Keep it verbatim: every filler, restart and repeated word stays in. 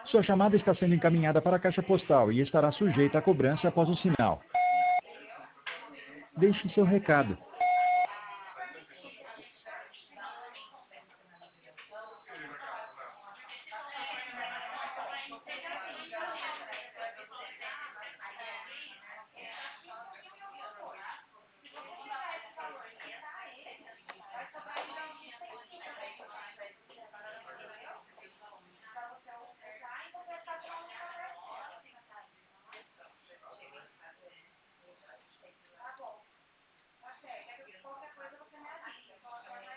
Sua chamada está sendo encaminhada para a caixa postal e estará sujeita à cobrança após o sinal. Deixe seu recado.